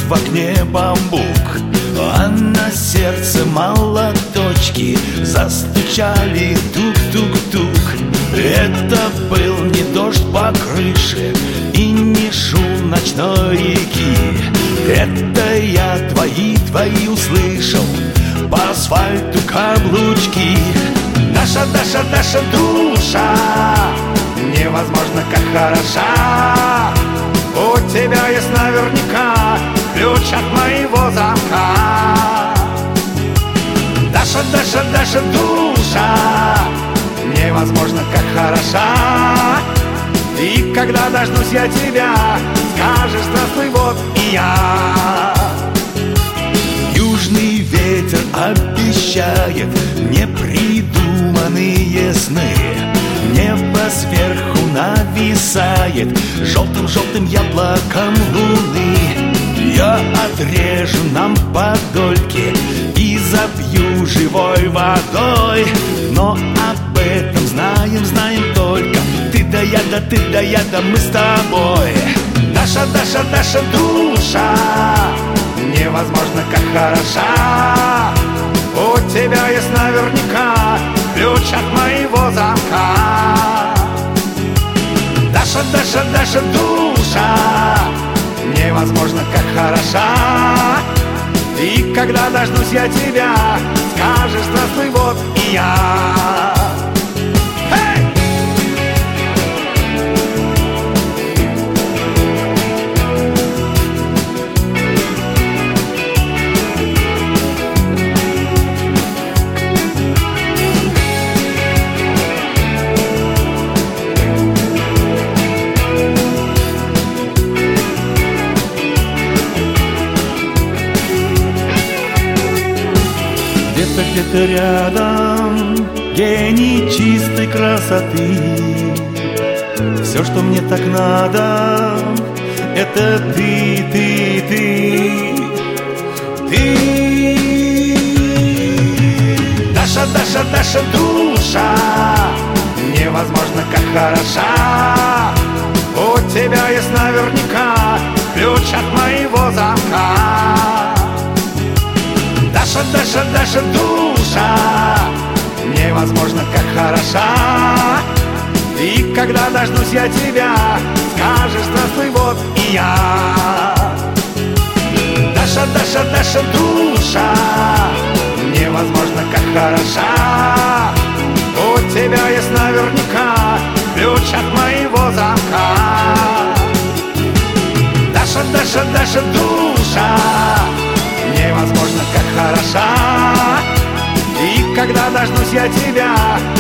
в окне бамбук, а на сердце молоточки застучали тук-тук-тук. Это был не дождь по крыше и не шум ночной реки. Это я твои услышал по асфальту каблучки. Даша, душа, невозможно как хороша. У тебя есть наверняка ключ от моего замка. Даша, душа, невозможно как хороша. И когда дождусь я тебя, скажешь здравствуй, вот и я. Южный ветер обещает непридуманные сны. Небо сверху нависает желтым яблоком луны. Я отрежу нам подольки и забью живой водой. Но об этом знаем только ты да я, мы с тобой. Даша, душа, невозможно как хороша. У тебя есть наверняка ключ от моего замка. Даша, душа, невозможно как хороша. И когда дождусь я тебя, скажешь здравствуй, вот и я. Где-то рядом гений чистой красоты. Все, что мне так надо, это ты. Даша, душа, невозможно как хороша. У тебя есть наверняка ключ от моего замка. Даша, душа, невозможно как хороша. И когда дождусь я тебя, скажешь здравствуй, вот и я. Даша, душа, невозможно как хороша. У тебя есть наверняка ключ от моего замка. Даша, душа, невозможно как хороша. И когда дождусь я тебя,